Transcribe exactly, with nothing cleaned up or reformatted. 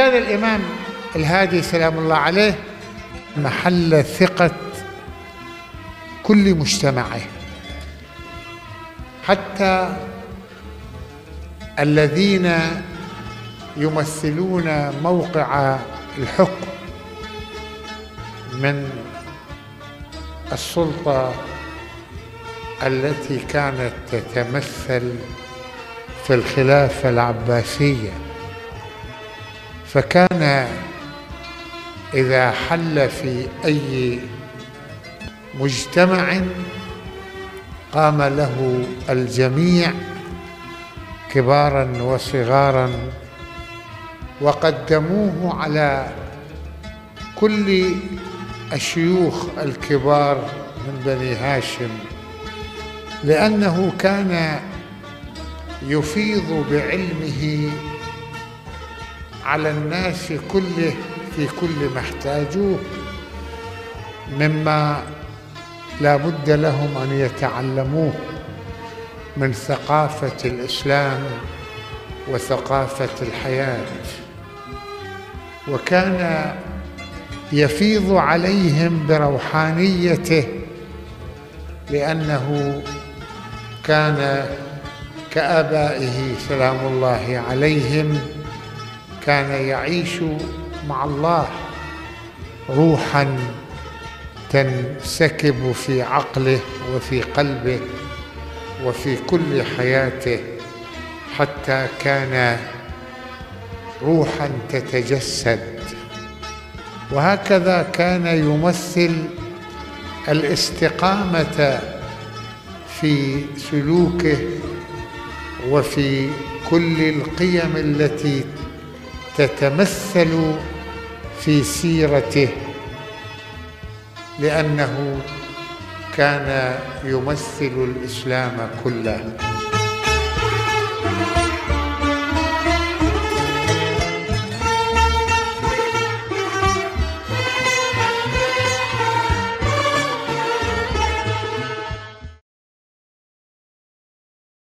كان الإمام الهادي سلام الله عليه محل ثقة كل مجتمعه، حتى الذين يمثلون موقع الحكم من السلطة التي كانت تتمثل في الخلافة العباسية، فكان إذا حل في أي مجتمع قام له الجميع كباراً وصغاراً وقدموه على كل الشيوخ الكبار من بني هاشم، لأنه كان يفيض بعلمه على الناس كله في كل ما احتاجوه، مما لا بد لهم أن يتعلموه من ثقافة الإسلام وثقافة الحياة. وكان يفيض عليهم بروحانيته، لأنه كان كآبائه سلام الله عليهم، كان يعيش مع الله، روحاً تنسكب في عقله وفي قلبه وفي كل حياته، حتى كان روحاً تتجسد. وهكذا كان يمثل الاستقامة في سلوكه وفي كل القيم التي تتمثل في سيرته، لأنه كان يمثل الإسلام كله.